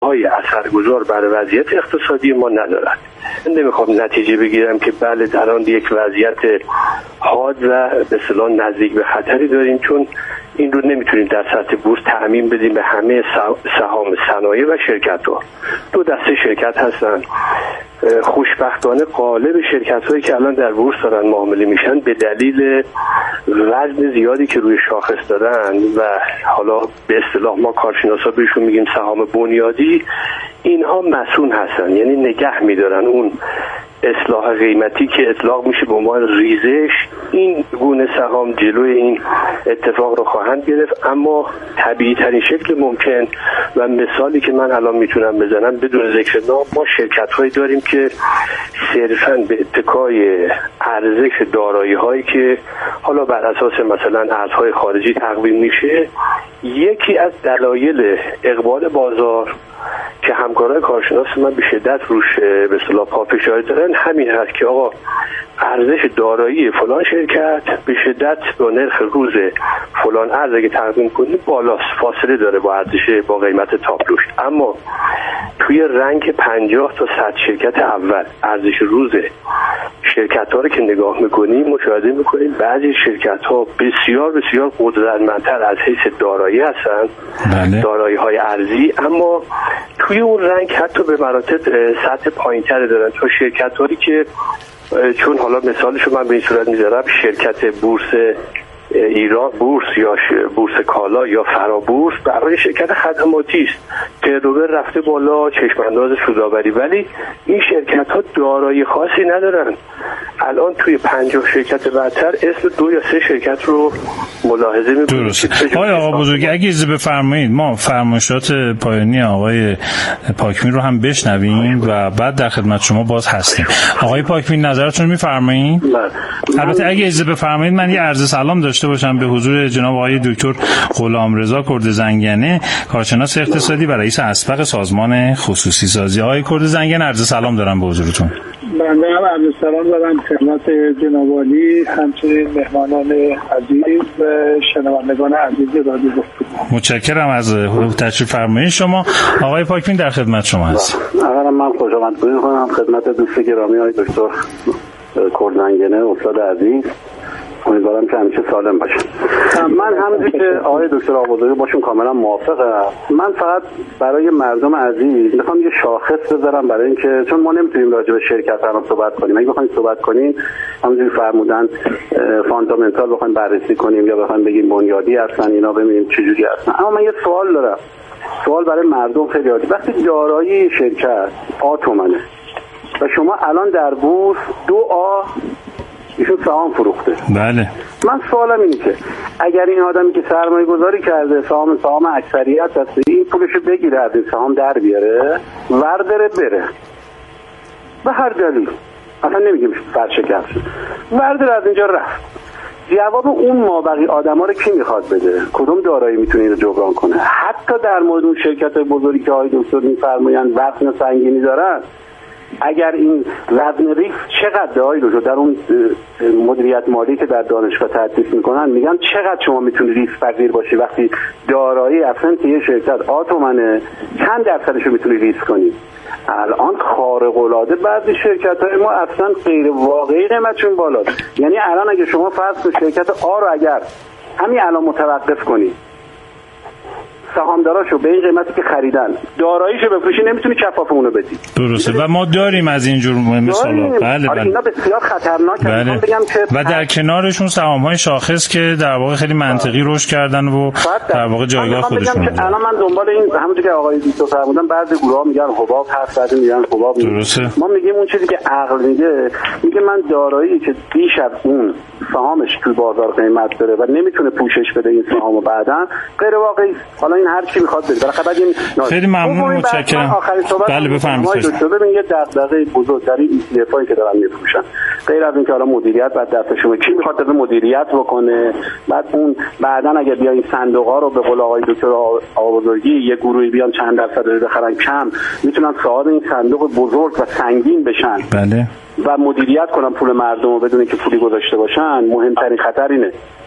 های اثرگذار بر وضعیت اقتصادی ما ندارد. نمیخوام نتیجه بگیرم که بله در آن یک وضعیت حاد و به اصطلاح نزدیک به خطری داریم، چون این رو نمیتونیم در سطح بورس تعمیم بدیم به همه سهام صنایع و شرکت ها. دو دسته شرکت هستن. خوشبختانه غالب شرکت هایی که الان در بورس دارن معامله میشن به دلیل وزن زیادی که روی شاخص دارن و حالا به اصطلاح ما کارشناسا بهشون میگیم سهام بنیادی، اینها مسئول هستن، یعنی نگه میدارن اون اصلاح قیمتی که اطلاق میشه به عنوان ریزش. این گونه سهام جلوی این اتفاق رو خواهند گرفت، اما طبیعی ترین شکل ممکن و مثالی که من الان میتونم بزنم بدون ذکر نام، ما شرکت هایی داریم که صرفاً به اتکای ارزش دارایی هایی که حالا بر اساس مثلا ارزهای خارجی تقویم میشه، یکی از دلایل اقبال بازار که همکارای کارشناس من به شدت روش به اصطلاح پافشاری دارن همین هست که آقا ارزش دارایی فلان شرکت به شدت با نرخ روز فلان ارز اگه تقدیم کنی بالاست، فاصله داره با ارزش با قیمت تابلوش. اما توی رنگ 50 تا 100 شرکت اول ارزش روز شرکت ها رو که نگاه میکنیم مشاهده میکنیم بعضی شرکت ها بسیار بسیار قدرتمندتر از حیث دارایی هستن، دارایی های ارزی، اما توی اون رنگ حتی به مراتب سطح پایین تر دارن تا شرکت هایی که چون حالا مثالشو من به این صورت میذارم، شرکت بورس ایران بورس یا بورس کالا یا فرابورس برای شرکت خدماتی است، ترنوور رفته بالا، چشم انداز سودآوری، ولی این شرکت ها دارایی خاصی ندارن. الان توی 50 شرکت برتر اسم 2 یا 3 شرکت رو ملاحظه می‌کنید. درست. آقا بزرگ اگه اجازه بفرمایید ما فرمایشات پایانی آقای پاکمین رو هم بشنویم و بعد در خدمت شما باز هستیم. آقای پاکمین نظرتون رو می‌فرمایید؟ البته اگه اجازه بفرمایید من یه عرض سلام داشته باشم به حضور جناب آقای دکتر غلامرضا کردزنگنه، کارشناس اقتصادی و رئیس اسبق سازمان خصوصی سازی. آقای کردزنگنه عرض سلام دارم به حضورتون. بنده هم عرض سلام دارم خدمت جناب عالی، همچنین مهمانان عزیز و شنوندگان عزیز رادیو گفتگو. متشکرم از تشریف فرمایی شما. آقای پاکمین در خدمت شما هست. اولا من خوشامدگویی می‌کنم خدمت دوست گرامی آقای دکتر کردزنگنه استاد عزیز، امیدوارم که همیشه سالم باشه. من همونجوری که آقای دکتر آقابزرگی باشون کاملا موافقم. من فقط برای مردم عزیز میخوام یه شاخص بذارم برای اینکه چون ما نمیتونیم راجع به شرکت الان صحبت کنیم، اگه بخوایم صحبت کنیم همونجوری فرمودن فاندامنتال بخوایم بررسی کنیم یا بخوایم بگیم بنیادی هستن اینا ببینیم چه جوری هستن. اما من یه سوال دارم، سوال برای مردم خیلی عادی. وقتی دارایی شرکت آتومنه و شما الان در بورس 2A ایشون سهام فروخته، بله، من سوالم اینه که اگر این آدمی که سرمایه گذاری کرده سهام اکثریت هست این پولشو بگیره از این سهام در بیاره ورداره بره به هر دلیل، اصلا نمیگیم برشکست، ورداره از اینجا رفت، جواب اون مابقی آدما رو کی میخواد بده؟ کدوم دارایی میتونه اینو جبران کنه؟ حتی در مورد اون شرکت بزرگی که آقای دکتر میفرمایند وزن سنگینی دارن، اگر این وزن ریسک چقدر دارید در اون مدیریت مالی که در دانشگاه تدریس میکنن میگن چقدر شما میتونید ریسک پذیر باشی وقتی دارایی اصلا که یه شرکت آتومنه چند درصدش رو میتونی ریسک کنی. الان خارق العاده بعضی شرکت های ما اصلا غیر واقعی قیمتشون بالاست. یعنی الان اگه شما فرض کنید شرکت آ رو اگر همین الان متوقف کنی سهامداراشو به این قیمتی که خریدن داراییشو بفروشی نمیتونی کفاف اونو بدی. درسته و ما داریم از این جور مثالا. بله اینا بسیار خطرناکه. بله. بگم که و در کنارشون سهام‌های شاخص که در واقع خیلی منطقی رشد کردن و در واقع جایگاه خودشون دارن. الان من دنبال این همونجوری که آقای دکتر فرمودن بعضی گروه‌ها میگن حباب هست، بعضی میگن حباب درسته. ما میگیم اون چیزی که عقل میگه من دارایی که بیش از اون سهامش توی بازار قیمت داره و نمیتونه پوشش بده این سهامو بعداً غیر واقعی. حالا این هر کی میخواد بده بالاخره خیلی ممنون، متشکرم. بله بفرمایید. ببین یه دغدغه بزرگتری ETF که دارن میفروشن غیر از اینکه حالا مدیریت بعد دست شما کی میخواد بده مدیریت بکنه، بعد اون بعدن اگه بیا این صندوق‌ها رو به قول آقای دکتر آقابزرگی یه گروهی بیان چند درصد بخرن کم میتونن صاحب این صندوق بزرگ و سنگین بشن. بله. و مدیریت کنن پول مردم رو بدون که پولی گذاشته باشن. مهمترین خطر اینه.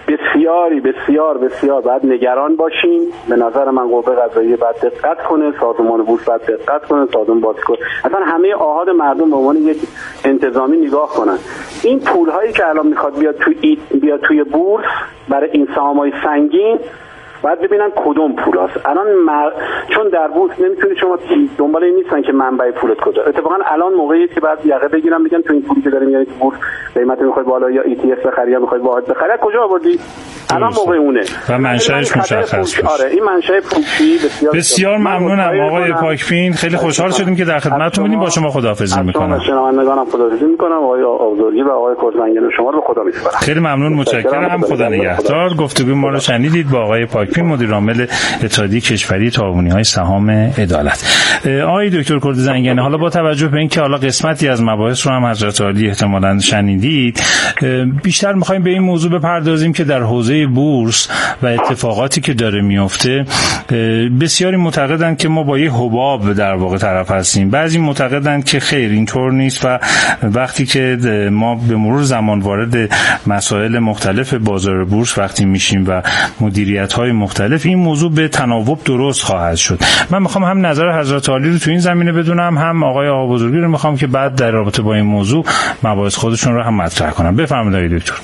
بسیاری بسیار بسیار باید نگران باشیم. به نظر من قوه قضاییه باید دقت کنه، سازمان بورس باید دقت کنه، سازمان بازیکن، اصلا همه آحاد مردم به عنوان یک انتظامی نگاه کنن. این پول هایی که الان میخواد بیاد توی بورس برای این سهام‌های سنگین، باید ببینن کدوم پولاست. الان چون در بورس نمیتونی شما دنبال این نیستن که منبع پولت کجا. اتفاقا الان موقعی که بعد یقه بگیرن بگن تو این پولی که داریم یعنی تو بورس قیمت میخوای بالا یا ETF بخری یا میخوای واحد بخری، کجا آوردی؟ الان موقع اونه و منشأش مشخص باشه. آره این منشأ پولی بسیار ممنونم آقای پاکپین، خیلی خوشحال شدیم که در خدمتتون بودیم. با شما خداحافظی می‌کنم. شنوندگانم خداحافظی می‌کنم. آقای آبزرگی و آقای کرزنگیان شما رو به خدا می‌سپارم. خیلی ممنون، متشکرم. خدا نگهدار. گفتگوی ما رو شنیدید با آقای پاکپین، مدیر عامل اتحادیه کشوری تعاونی‌های سهام عدالت. آقای دکتر کرزنگیان، حالا با توجه به اینکه حالا قسمتی از مباحث رو هم حضرت عالی احتمالاً شنیدید، بیشتر می‌خوایم به این موضوع بپردازیم که در حوزه بورس و اتفاقاتی که داره میفته، بسیاری معتقدند که ما با یه حباب در واقع طرف هستیم، بعضی معتقدند که خیر اینطور نیست و وقتی که ما به مرور زمان وارد مسائل مختلف بازار بورس وقتی میشیم و مدیریت‌های مختلف، این موضوع به تناوب درست خواهد شد. من میخوام هم نظر حضرت عالی رو تو این زمینه بدونم، هم آقای آقابزرگی رو میخوام که بعد در رابطه با این موضوع مباحث خودشون رو هم مطرح کنم. بفرمایید آقای دکتر.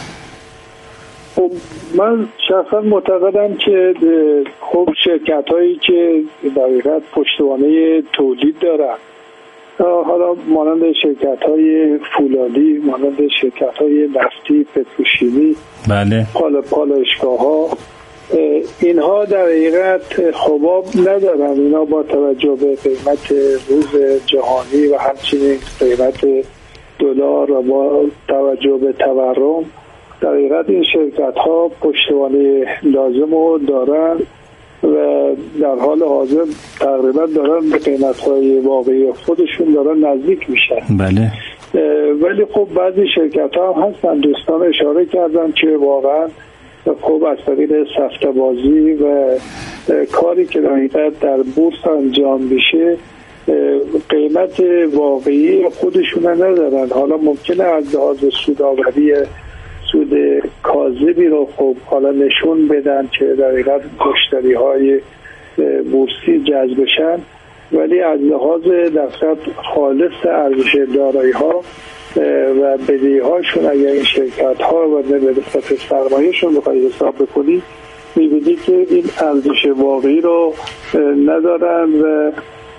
من شخصا معتقدم که خب شرکت هایی که در حقیقت پشتوانه تولید دارن، حالا مانند شرکت های فولادی، مانند شرکت های نفتی، پتروشیمی، بله، پالایشگاه ها، اینها در حقیقت حباب ندارن. اینا با توجه به قیمت روز جهانی و همچنین قیمت دلار و با توجه به تورم، در حقیقت این شرکت ها پشتوانه لازم رو دارن و در حال حاضر تقریبا دارن به قیمت های واقعی خودشون دارن نزدیک میشن. بله. ولی خب بعضی شرکت ها هم هستن، دوستان اشاره کردن که واقعا خب از طریق سفته بازی و کاری که در حقیقت در بورس انجام میشه قیمت واقعی خودشون ندارن. حالا ممکنه از لحاظ سودآوری سود کاذبی رو خب حالا نشون بدن که در حقیقت مشتری های بورسی جذب بشن، ولی از لحاظ دقیق خالص ارزش دارایی ها و بدهی هاشون اگر این شرکت ها و به نسبت سرمایه‌شون بخواید حساب بکنید می‌بینید که این ارزش واقعی رو ندارن و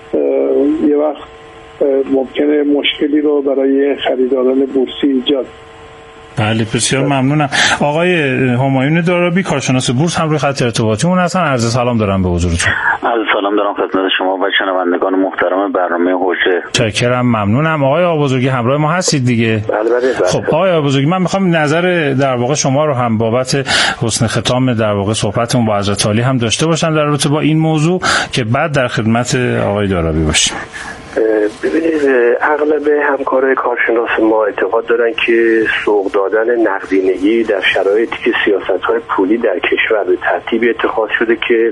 یه وقت ممکنه مشکلی رو برای خریداران بورسی ایجاد. بله، بسیار ممنونم. آقای همایون دارابی، کارشناس بورس، هم روی خط ارتباطیمون هستن. عرض سلام دارم به حضورتون. عرض سلام دارم خدمت شما و شنوندگان محترم برنامه حوزه. متشکرم، ممنونم. آقای آقابزرگی همراه ما هستید دیگه؟ بله. خب آقای آقابزرگی، من میخوام نظر در واقع شما رو هم بابت حسن ختام در واقع صحبتمون با حضرت عالی هم داشته باشم در رابطه با این موضوع که بعد در خدمت آقای دارابی باشیم. ببینید، اغلب همکارای کارشناس ما اعتقاد دارن که سوق دادن نقدینگی در شرایطی که سیاست‌های پولی در کشور به ترتیبی اتخاذ شده که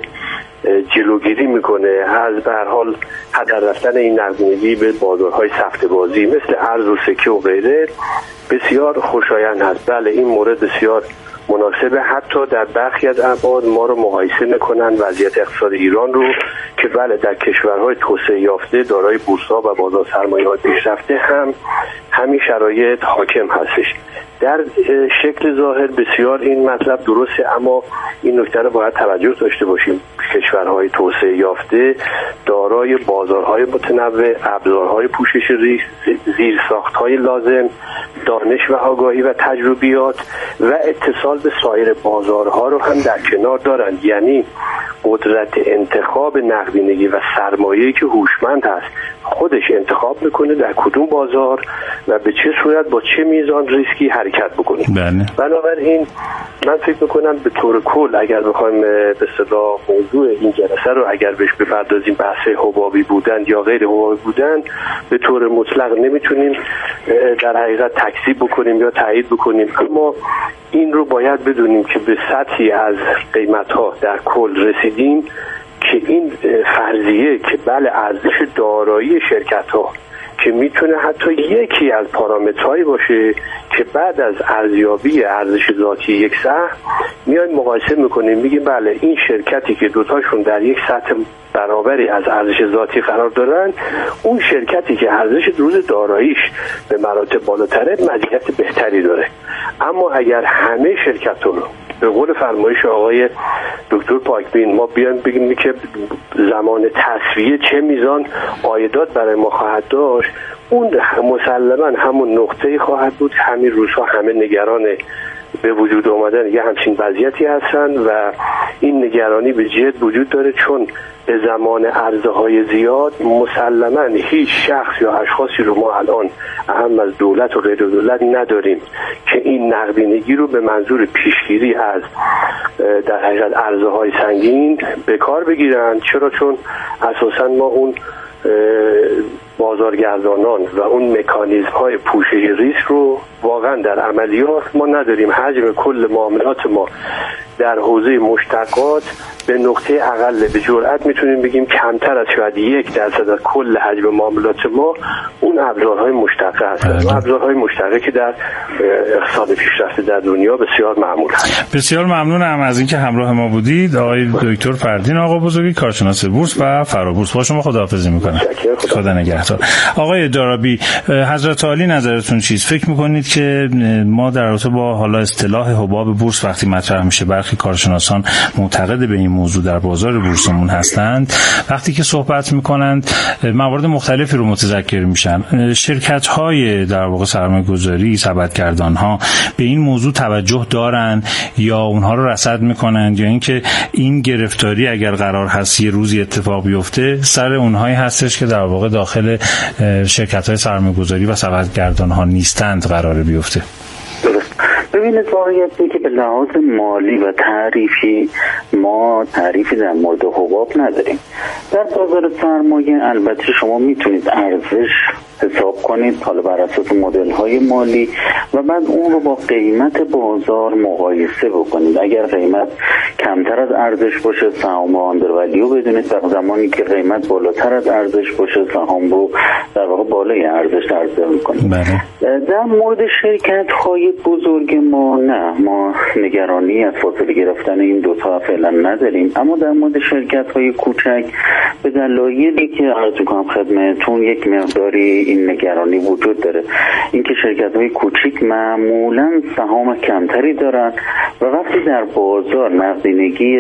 جلوگیری میکنه از به هر حال هدر رفتن این نقدینگی به بازارهای سفته بازی مثل ارز و سکه و غیره بسیار خوشایند هست. بله، این مورد بسیار مناسبه. حتی در برخی از ابعاد ما رو مقایسه میکنن وضعیت اقتصاد ایران رو که بله در کشورهای توسعه یافته دارای بورس‌ها و بازار سرمایه‌های پیشرفته هم همین شرایط حاکم هستش. در شکل ظاهر بسیار این مطلب درسته، اما این نکته رو باید توجه داشته باشیم. کشورهای توسعه یافته دارای بازارهای متنوع، ابزارهای پوشش ریسک، زیرساخت‌های لازم، دانش و آگاهی و تجربیات و اتصال به سایر بازارها رو هم در کنار دارند. یعنی قدرت انتخاب نقدینگی و سرمایه‌ای که هوشمند هست، خودش انتخاب میکنه در کدوم بازار و به چه صورت با چه میزان ریسکی حرکت بکنه. بله. بنابراین من فکر میکنم به طور کل اگر بخوایم به اصطلاح موضوع این جلسه رو اگر بهش بپردازیم، بحث حبابی بودن یا غیر حبابی بودن، به طور مطلق نمیتونیم در حقیقت تکذیب بکنیم یا تایید بکنیم، اما این رو باید بدونیم که به سطحی از قیمت‌ها در کل رسیدیم که این فرضیه که بله ارزش دارایی شرکت‌ها که میتونه حتی یکی از پارامترهایی باشه که بعد از ارزیابی ارزش ذاتی یک سهم میایم مقایسه میکنیم، میگیم بله این شرکتی که دوتاشون در یک سطح برابری از ارزش ذاتی قرار دارن، اون شرکتی که ارزش روز داراییش به مراتب بالاتره مزیت بهتری داره. اما اگر همه شرکت‌ها رو به قول فرمایش آقای دکتر پاکبین ما بیایم بگیم که زمان تصفیه چه میزان عایدات برای ما خواهد داشت، اون مسلما همون نقطه‌ای خواهد بود. همین روزها همه نگران به وجود آمدن یه همچین وضعیتی هستن و این نگرانی به جد وجود داره، چون به زمان عرضه‌های زیاد مسلما هیچ شخص یا اشخاصی رو ما الان اهم از دولت و غیر دولت نداریم که این نقدینگی رو به منظور پیشگیری از در حقیقت عرضه‌های سنگین به کار بگیرن. چرا؟ چون اساسا ما اون بازارگردانان و اون مکانیزم های پوشش ریسک رو واقعا در عملیات ما نداریم. حجم کل معاملات ما در حوزه مشتقات به نقطه اقل به جرئت میتونیم بگیم کمتر از شاید 1% از کل حجم معاملات ما اون ابزارهای مشتقه هستند. ابزارهای مشتقه که در اقتصاد پیشرفته در دنیا بسیار معمول هست. بسیار ممنونم از اینکه همراه ما بودید آقای دکتر فردین آقابزرگی، کارشناس بورس و فرابورس. با شما خداحافظی میکنم. خدا نگهدار. آقای دارابی، حضرت عالی نظرتون چیست؟ فکر میکنید که ما در رابطه با حالا اصطلاح حباب بورس وقتی مطرح میشه، برخی کارشناسان معتقد به این موضوع در بازار بورسمون هستند، وقتی که صحبت میکنند موارد مختلفی رو متذکر میشن. شرکت‌های در واقع سرمایه‌گذاری، سبدگردان‌ها به این موضوع توجه دارن یا اونها رو رصد میکنن، یا اینکه این گرفتاری اگر قرار هست یه روزی اتفاق بیفته سر اونهایی هستش که در واقع داخل شرکت‌های سرمایه‌گذاری و سبدگردان‌ها نیستند قرار بیفته؟ ببینید، واقعیت که به لحاظ مالی و تعریفی ما تعریفی در مورد حباب نداریم. در بازار سرمایه البته شما میتونید ارزش حساب کنید حالا بر اساس مدل‌های مالی و بعد اون رو با قیمت بازار مقایسه بکنید. اگر قیمت کمتر از ارزش باشه سهام آندر ولیو بدونید، در زمانی که قیمت بالاتر از ارزش باشه سهام رو در واقع بالای ارزش عرضه می‌کنید. در مورد شرکت‌های بزرگ ما نه، ما نگرانی از فاصله گرفتن این دو تا فعلا نداریم، اما در مورد شرکت‌های کوچک به دلایلی که عرض می‌کنم خدمتتون یک مقداری این نگرانی وجود داره. اینکه شرکت‌های کوچیک معمولاً سهام کمتری دارن و وقتی در بازار نقدینگی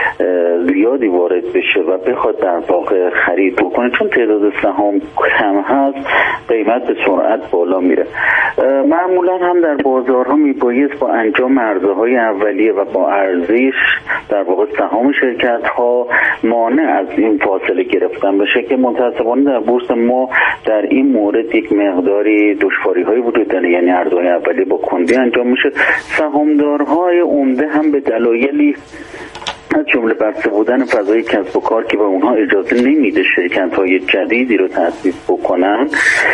زیادی وارد بشه و بخواد در واقع خرید بکنه، چون تعداد سهام کم هست قیمت به سرعت بالا میره. معمولاً هم در بازارها میبایست با انجام عرضه‌های اولیه و با ارزش در واقع سهام شرکت‌ها مانع از این فاصله گرفتن بشه که متأسفانه در بورس ما در این مورد یک مقداری دشواری‌های وجود داره. یعنی عرضه‌های اولیه با کندی انجام میشه. سهامدارهای عمده هم به دلایلی از جمله بسته بودن فضای کسب و کار که به اونها اجازه نمیده شرکت‌های جدیدی رو تأسیس بکنن،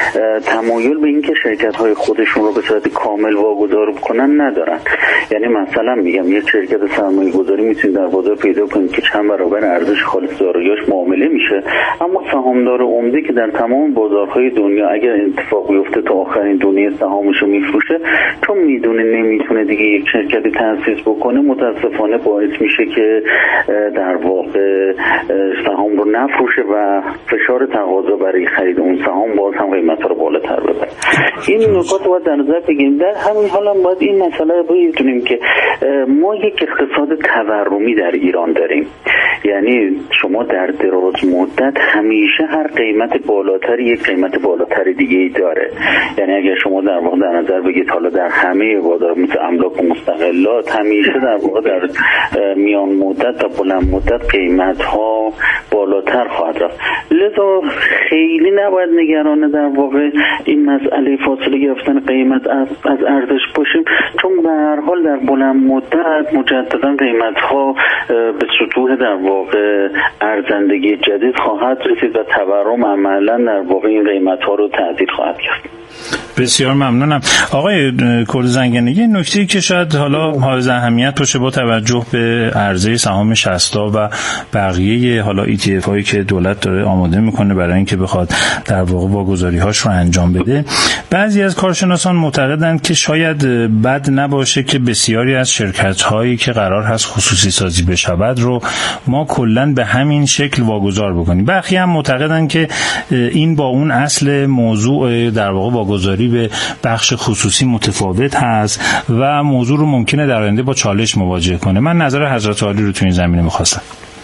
تمایل به اینکه شرکت‌های خودشون رو به صورت کامل واگذار بکنن ندارن. یعنی مثلا میگم یک شرکت سرمایه‌گذاری میتونید در بازار پیدا کنید که چند برابر ارزش خالص دارایی‌اش معامله میشه، اما سهامدار عمده که در تمام بازارهای دنیا اگر اتفاق بیفته تا آخرین دنیا سهامش رو میفروشه، چون میدونه نمیتونه دیگه یک شرکتی تأسیس بکنه، متأسفانه باعث میشه که در واقع سهام رو نفروشه و فشار تقاضا برای خرید اون سهام باز هم قیمت رو بالاتر ببره. این نکات رو باید در نظر بگیریم. در همین حال هم باید این مسئله رو بدونیم که ما یک اقتصاد تورمی در ایران داریم. یعنی شما در دراز مدت همیشه هر قیمت بالاتری یک قیمت بالاتری دیگه ای داره. یعنی اگر شما در واقع در نظر بگیرید حالا در همه بازار مثل املاک و مستقلات همیشه در واقع در میان مدت و بلند مدت قیمت ها بالاتر خواهد رفت. لذا خیلی نباید نگران در واقع این مسئله فاصله گرفتن قیمت از ارزش باشیم، چون به هر حال در بلند مدت مجددا قیمت ها به سطوح در واقع ارزندگی جدید خواهد رسید و تورم عملا در واقع این قیمت ها رو تعدیل خواهد کرد. بسیار ممنونم. آقای کردزنگنی، یه نکته‌ای که شاید حالا حائز اهمیت باشه با توجه به عرضه سهام 60 و بقیه حالا ETF هایی که دولت داره آماده استفاده میکنه برای اینکه بخواد در واقع واگذاری‌هاش رو انجام بده. بعضی از کارشناسان معتقدند که شاید بد نباشه که بسیاری از شرکت‌هایی که قرار هست خصوصی سازی بشود رو ما کلاً به همین شکل واگذار بکنیم. برخی هم معتقدند که این با اون اصل موضوع در واقع واگذاری به بخش خصوصی متفاوت هست و موضوع رو ممکنه در آینده با چالش مواجه کنه. من نظر حضرت عالی رو تو این زمینه می‌خواستم.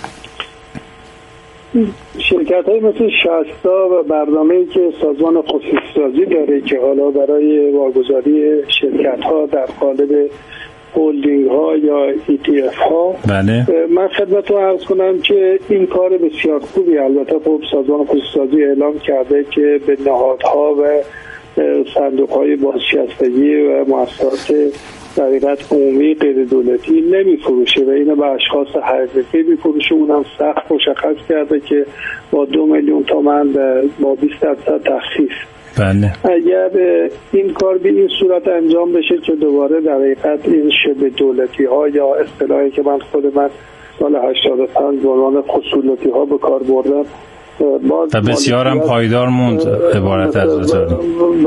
شرکت‌های مثل شستا و برنامه‌ای که سازمان خصوصی سازی داره که حالا برای واگذاری شرکت‌ها در قالب هولدینگ ها یا ETF ها، بله. من خدمتتون عرض کنم که این کار بسیار خوبی، البته خب سازمان خصوصی سازی اعلام کرده که به نهادها و صندوق های بازنشستگی و مؤسسات در حقیقت عمومی غیر دولتی نمیفروشه و اینو به اشخاص حقیقی میفروشه. اونم سخت مشخص کرده که با 2 میلیون تومان با 20% تخفیف. بله. اگر این کار به این صورت انجام بشه که دوباره در حقیقت این شبه دولتی ها یا اصطلاحی که من سال 85 به عنوان خصولتی ها به کار بردم و بسیار هم پایدار موند عبارت از وزاری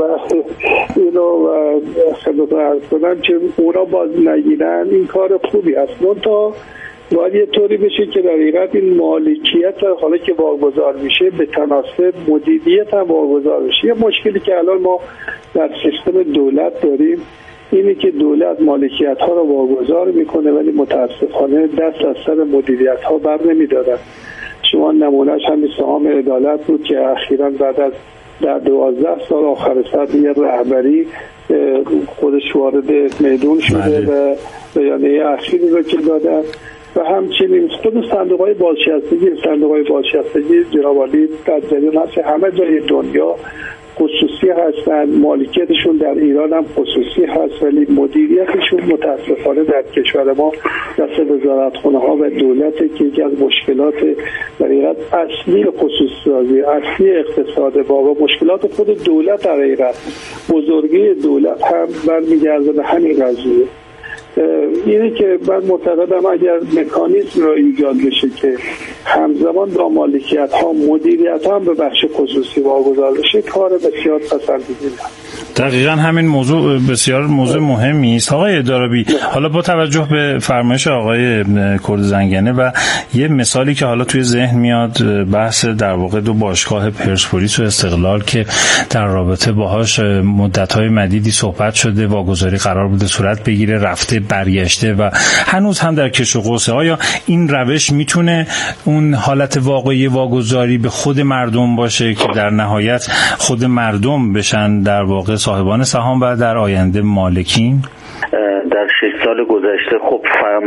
اینو خدمت عرض کنم که اونا باز نگیرن. این کار خوبی هست، منتها باید یه طوری بشه که در حقیقت این مالکیت حالا که واگذار میشه به تناسب مدیریت هم واگذار بشه. یه مشکلی که الان ما در سیستم دولت داریم اینه که دولت مالکیت ها رو واگذار میکنه ولی متاسفانه دست از سر مدیریت ها بر نمیدارن. شما نمونهش همین سهام عدالت بود که اخیراً بعد از در 12 سال آخر سر یه رهبری خودش وارد میدون شده و بیانیه اخیری رو که دادن و همچنین خود صندوق های بازنشستگی جناب عالی در جریان هست، همه جای دنیا خصوصی هستند، مالکیتشون در ایران هم خصوصی هست ولی مدیریتشون متاسفانه در کشور ما دست وزارتخانه ها و دولت که یکی از مشکلات در حقیقت اصلی خصوصی سازی، اصلی اقتصاد با و مشکلات خود دولت در حقیقت بزرگی دولت هم برمیگرده به همین قضیه. اینه که من معتقدم اگر مکانیزم را ایجاد بشه که همزمان با مالکیت ها مدیریت هم به بخش خصوصی واگذار بشه کار بسیار پسندیده. دقیقاً همین موضوع بسیار موضوع مهمی است. آقای دارابی، حالا با توجه به فرمایش آقای کرد زنگنه و یه مثالی که حالا توی ذهن میاد، بحث در واقع 2 باشگاه پرسپولیس و استقلال که در رابطه باهاش مدت‌های مدیدی صحبت شده، واگذاری قرار بوده صورت بگیره، رفته برگشته و هنوز هم در کش و قوسه. آیا این روش میتونه اون حالت واقعی واگذاری به خود مردم باشه که در نهایت خود مردم بشن در واقع صاحبان سهام و در آینده مالکین؟ در 6 سال گذشته خب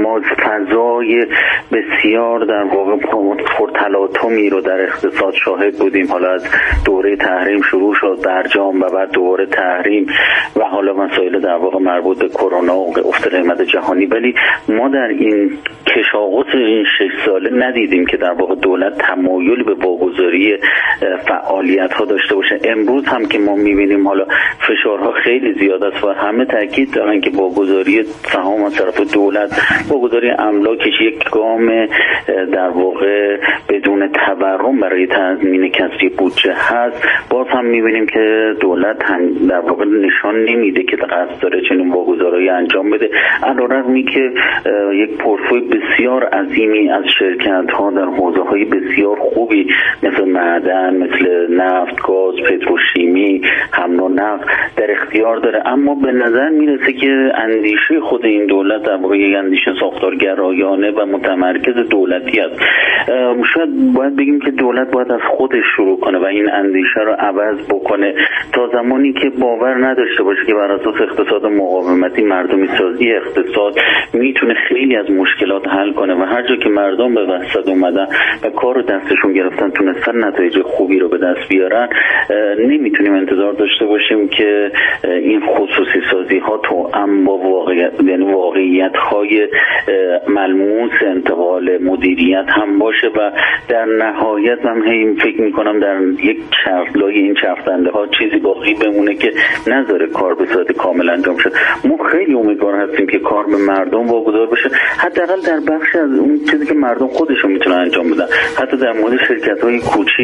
فضای بسیار در واقع پرتلاطمی رو در اقتصاد شاهد بودیم. حالا از دوره تحریم شروع شد، برجام و بعد دوباره تحریم و حالا مسائل در واقع مربوط به کرونا و افت قیمت جهانی، ولی ما در این کشاقوس این 6 ساله ندیدیم که در واقع دولت تمایلی به واگذاری فعالیت ها داشته باشه. امروز هم که ما میبینیم حالا فشارها خیلی زیاد است و همه تاکید دارن که واگذاری سهام از طرف دولت، واگذاری املاکش یک گام در واقع بدون تورم برای تضمین کسری بودجه هست. باز هم میبینیم که دولت هم در واقع نشان نمیده که قصد داره چنین واگذاری انجام بده، علی‌رغمی که یک پورتفوی بسیار عظیمی از شرکت ها در حوزه های بسیار خوبی مثل معدن، مثل نفت، گاز، پتروشیمی، حمل و نقل در اختیار داره. اما به نظر میرسه که اندیشه خود این دولت در واقع یک اندیشه ساختارگرایانه و متمرکز دولتی است. شاید باید بگیم که دولت باید از خودش شروع کنه و این اندیشه رو عوض بکنه تا زمانی که باور نداشته باشه که بر اساس اقتصاد مقاومتی، مردمی سازی اقتصاد میتونه خیلی از مشکلات حل کنه و هر جا که مردم به وسط اومدن و کار رو دستشون گرفتن تونستن نتایج خوبی رو به دست بیارن، نمیتونیم انتظار داشته باشیم که این خصوصی سازی ها توأم با واقعیت های ملموس انتقال مدیریت هم باشه و در نهایت من هی فکر میکنم در یک چرخلای این چرخدنده ها چیزی باقی بمونه که نذاره کار به صورت کامل انجام شد. ما خیلی امیدوار هستیم که کار به مردم واگذار بشه، حداقل در بخشی از اون چیزی که مردم خودشون میتونن انجام بدن. حتی در مورد شرکت های کوچی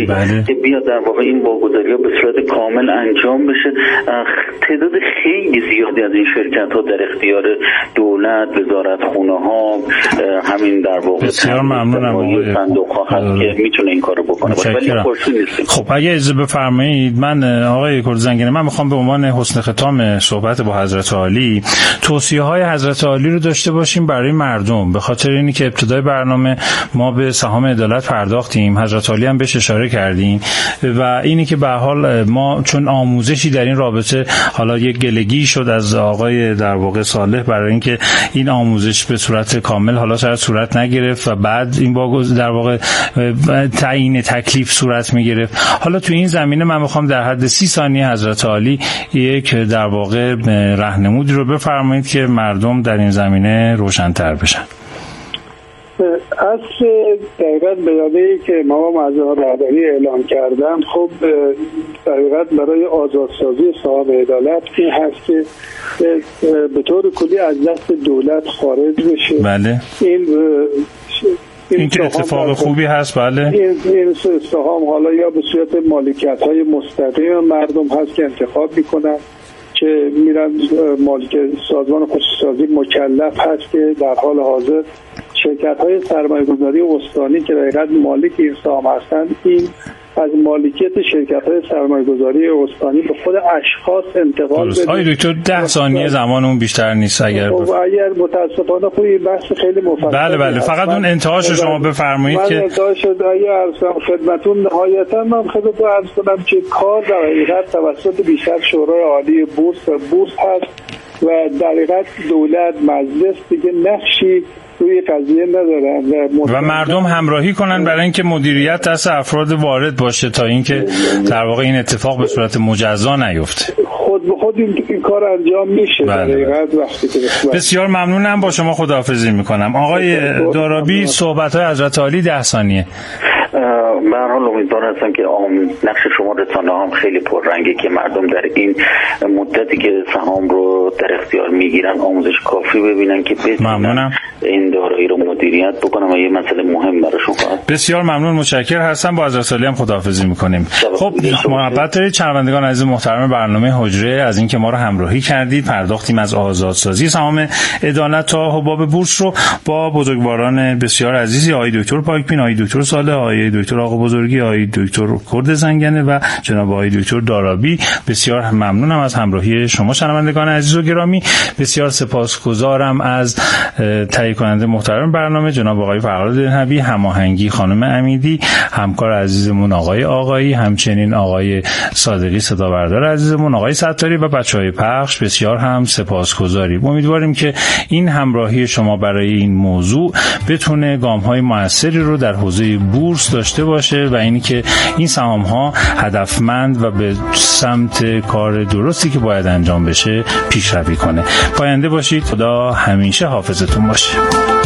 که بیاد در واقع این واگذاری‌ها به صورت کامل انجام بشه. تعداد خیلی زیادی از این شرکت‌ها در اختیار دولت، وزارتخونه‌ها، همین در واقع بسیار ممنونم صندوق‌ها هست که میتونه این کارو بکنه. ولی خب اگه اجازه بفرمایید من آقای کرد-زنگنه، من میخوام به عنوان حسن ختام صحبت با حضرت عالی توصیه‌های حضرت عالی رو داشته باشیم برای مردم، به خاطر اینی که ابتدای برنامه ما به سهام عدالت پرداختیم، حضرت عالی هم بهش اشاره کردیم و اینی که به حال ما چون آموزشی در این رابطه، حالا یک گلگی شد از آقای در واقع صالح برای اینکه این آموزش به صورت کامل حالا شاید صورت نگرفت و بعد این در واقع تعیین تکلیف صورت میگرفت. حالا تو این زمینه من میخوام در حد 30 ثانیه حضرت عالی یک در واقع راهنمودی رو بفرمایید که مردم در این زمینه روشن‌تر بشن. اصل دقیقت بیانیه‌ای که مقام اعضا رهبری اعلام کردن، خب دقیقت برای آزادسازی سهام عدالت این هست که به طور کلی از دست دولت خارج بشه. بله. این که اتفاق خوبی هست. بله. این سهام حالا یا به صورت مالکیت‌های مستقیم مردم هست که انتخاب میکنن که میرن مالک سازمان خصوصی‌سازی مکلف هست که در حال حاضر شرکت‌های سرمایه‌گذاری استانی که دقیقاً مالک این سهام هستند، این از مالکیت شرکت‌های سرمایه‌گذاری استانی به خود اشخاص انتقال بده. آقای دکتر 10 ثانیه زمانمون بیشتر نیست. اگر متاسفانه خب این بحث خیلی مفصله. بله فقط اون انتهاش رو شما بفرمایید که انتهاش ارزم خدمتون. نهایتاً من خدمتتون عرض کنم که کار در حقیقت توسط بیشتر شورای عالی بورس هست و در حقیقت دولت مجلس دیگه نقشی روی قضیه ندارن و مردم همراهی کنن برای اینکه مدیریت دست افراد وارد باشه تا اینکه در واقع این اتفاق به صورت مجزا نیفته. خود به خود این کار انجام میشه. در حقیقت وقتی که بسیار ممنونم، با شما خداحافظی میکنم. آقای دارابی صحبت‌های حضرت عالی 10 ثانیه. به هر حال امیدوار هستم که نقش شما رسانه‌ها هم خیلی پررنگه که مردم در این مدتی که سهام رو در اختیار میگیرن آموزش کافی ببینن که ممنونم این دارایی رو مدیریت بکنم و یه مسئله مهم براشون کنم. بسیار ممنون، متشکرم هستم. با حضرت عالی هم خداحافظی میکنیم. خب محبت دارید شنوندگان عزیز محترم برنامه حجره، از اینکه ما رو همراهی کردید. پرداختیم از آزادسازی سهام عدالت تا حباب بورس رو با بزرگواران بسیار عزیزی، آقای دکتر پاکبین، آقای دکتر صالح، آقای دکتر آقا بزرگی، آقای دکتر کرد-زنگنه و جناب آقای دکتر دارابی. بسیار ممنونم از همراهی شما شنوندگان عزیز و گرامی. بسیار سپاسگزارم از تهیه کننده محترم برنامه جناب آقای فرهاد دهنوی، هماهنگی خانم امیدی، همکار عزیزمون آقای آقایی، همچنین آقای صادقی صدا بردار عزیزمون، آقای ستاری و بچهای پخش. بسیار هم سپاسگزاریم. امیدواریم که این همراهی شما برای این موضوع بتونه گام‌های موثری رو در حوزه بورس داشته باشه و اینی که این سهام‌ها هدفمند و به سمت کار درستی که باید انجام بشه پیشروی کنه. پاینده باشید. خدا همیشه حافظتون باشه.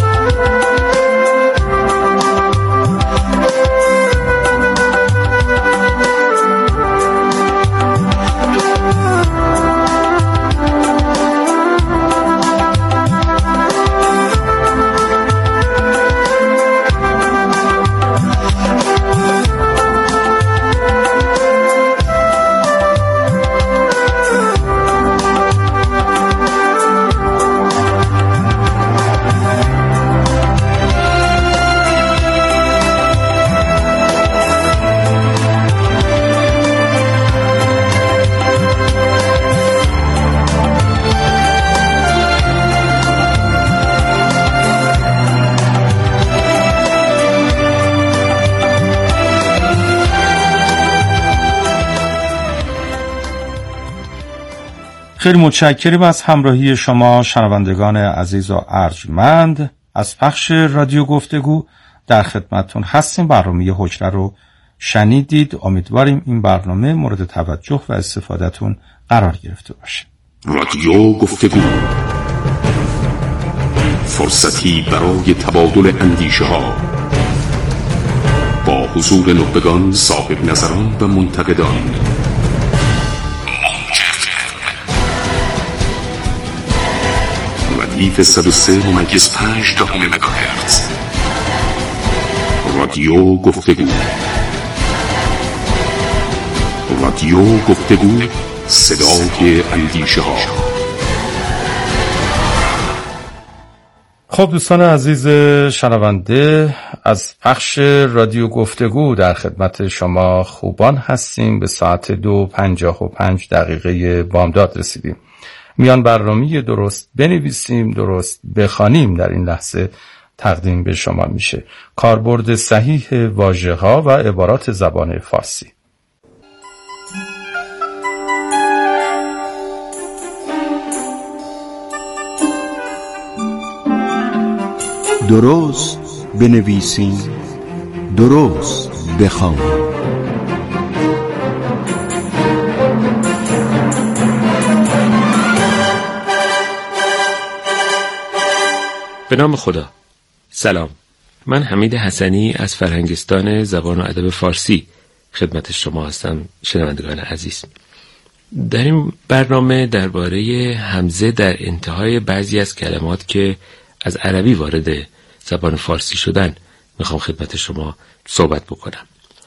خیلی متشکریم از همراهی شما شنوندگان عزیز و ارجمند. از پخش رادیو گفتگو در خدمتتون هستیم. برنامه حجره رو شنیدید. امیدواریم این برنامه مورد توجه و استفادهتون قرار گرفته باشه. رادیو گفتگو، فرصتی برای تبادل اندیشه ها با حضور نخبگان، صاحب نظران و منتقدان. ردیف 103.5 مگاهرتز. رادیو گفتگو. رادیو گفتگو، صدای اندیشه ها. خب دوستان عزیز شنونده، از پخش رادیو گفتگو در خدمت شما خوبان هستیم. به ساعت 2:55 بامداد رسیدیم. میان برنامه درست بنویسیم درست بخوانیم در این لحظه تقدیم به شما میشه. کاربرد صحیح واژه‌ها و عبارات زبان فارسی. درست بنویسیم درست بخوانیم. به نام خدا. سلام، من حمید حسنی از فرهنگستان زبان و ادب فارسی خدمت شما هستم. شنوندگان عزیز، در این برنامه درباره همزه در انتهای بعضی از کلمات که از عربی وارد زبان فارسی شدن میخوام خدمت شما صحبت بکنم.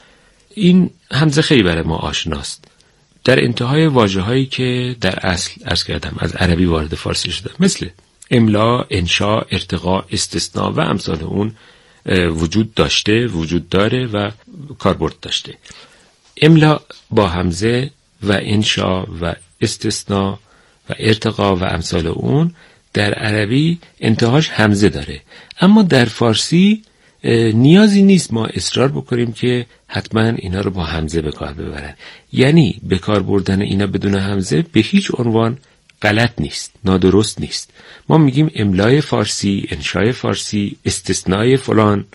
این همزه خیلی برای ما آشناست. در انتهای واژه‌هایی که در اصل عرض کردم از عربی وارد فارسی شدن، مثل املا، انشا، ارتقا، استثناء و امثال اون وجود داشته، وجود داره و کاربرد داشته. املا با همزه و انشا و استثناء و ارتقا و امثال اون در عربی انتهاش همزه داره، اما در فارسی نیازی نیست ما اصرار بکنیم که حتما اینا رو با همزه به کار ببرن. یعنی به کار بردن اینا بدون همزه به هیچ عنوان غلط نیست، نادرست نیست. ما میگیم املای فارسی، انشای فارسی، استثنای فلان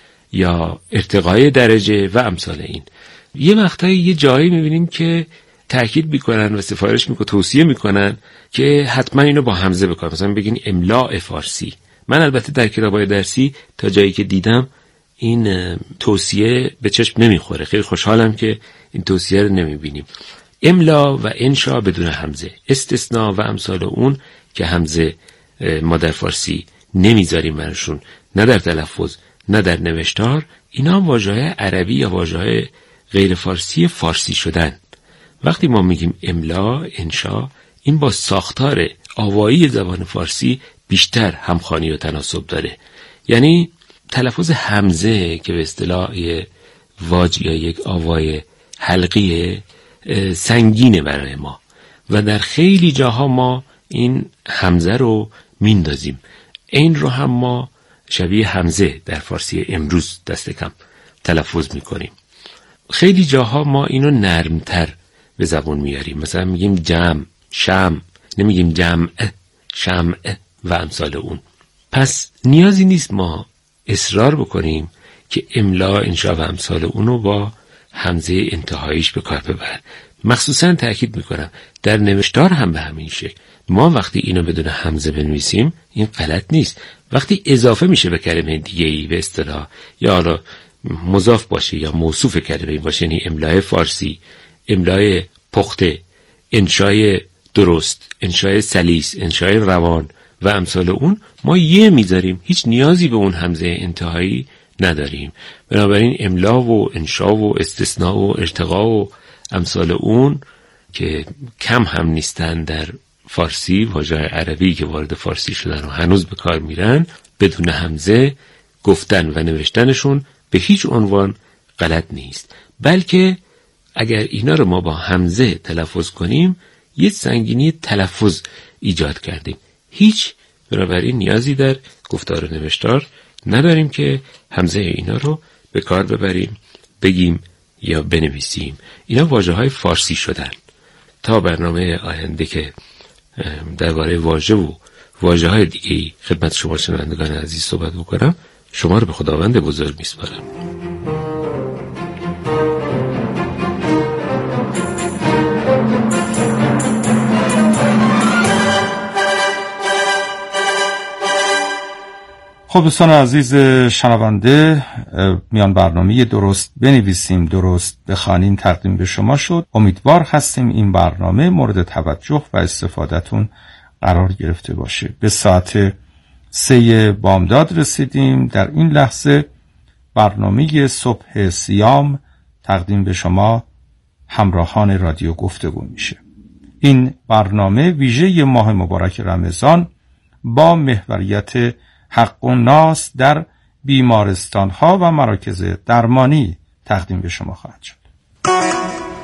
یا ارتقای درجه و امثال این. یه مقطعی یه جایی میبینیم که تأکید میکنن و سفارش میکنن، توصیه میکنن که حتما اینو با همزه بکن. مثلا بگین املاء فارسی. من البته در کتابای درسی تا جایی که دیدم این توصیه به چشم نمیخوره. خیلی خوشحالم که این توصیه رو نمیبینیم. املا و انشا بدون همزه، استثناء و امثال اون که همزه ما در فارسی نمیذاریم برشون، نه در تلفظ نه در نوشتار. اینا واژه‌های عربی یا واژه‌های غیر فارسی فارسی شدن. وقتی ما میگیم املا، انشا، این با ساختار آوایی زبان فارسی بیشتر همخوانی و تناسب داره. یعنی تلفظ همزه که به اصطلاح واج یا یک آوای حلقی سنگینه برای ما و در خیلی جاها ما این همزه رو میندازیم. این رو هم ما شبیه همزه در فارسی امروز دست کم تلفظ میکنیم. خیلی جاها ما اینو نرمتر به زبان میاریم. مثلا میگیم جمع، شمع، نمیگیم جمع، شمع و امثال اون. پس نیازی نیست ما اصرار بکنیم که املا، انشا و امثال اونو با همزه انتهاییش به کار ببرن. مخصوصا تأکید میکنم در نوشتار هم به همین شکل. ما وقتی اینو بدون همزه بنویسیم این غلط نیست. وقتی اضافه میشه به کلمه دیگه‌ای به اصطلاح یا حالا مضاف باشه یا موصوف کلمه باشه، یعنی املای فارسی، املای پخته، انشای درست، انشای سلیس، انشای روان و امثال اون، ما یه میذاریم، هیچ نیازی به اون همزه انتهایی نداریم. بنابراین املا و انشا و استثناء و ارتقا و امثال اون که کم هم نیستن در فارسی، واژه‌های عربی که وارد فارسی شدن و هنوز به کار میرن، بدون همزه گفتن و نوشتنشون به هیچ عنوان غلط نیست. بلکه اگر اینا رو ما با همزه تلفظ کنیم یه سنگینی تلفظ ایجاد کردیم. هیچ بنابراین نیازی در گفتار و نوشتار نداریم که همزه اینا رو به کار ببریم، بگیم یا بنویسیم. اینا واژه‌های فارسی شدن. تا برنامه آینده که درباره واژه و واژه‌های دیگه‌ای خدمت شما شنوندگان عزیز صحبت بکنم، شما رو به خداوند بزرگ میسپارم. خب دوستان عزیز شنونده، میان برنامه درست بنویسیم درست بخوانیم تقدیم به شما شد. امیدوار هستیم این برنامه مورد توجه و استفادهتون قرار گرفته باشه. به ساعت 3 بامداد رسیدیم. در این لحظه برنامه صبح سیام تقدیم به شما همراهان رادیو گفتگو میشه. این برنامه ویژه ماه مبارک رمضان با محوریت حق و ناس در بیمارستان‌ها و مراکز درمانی تقدیم به شما خواهد شد.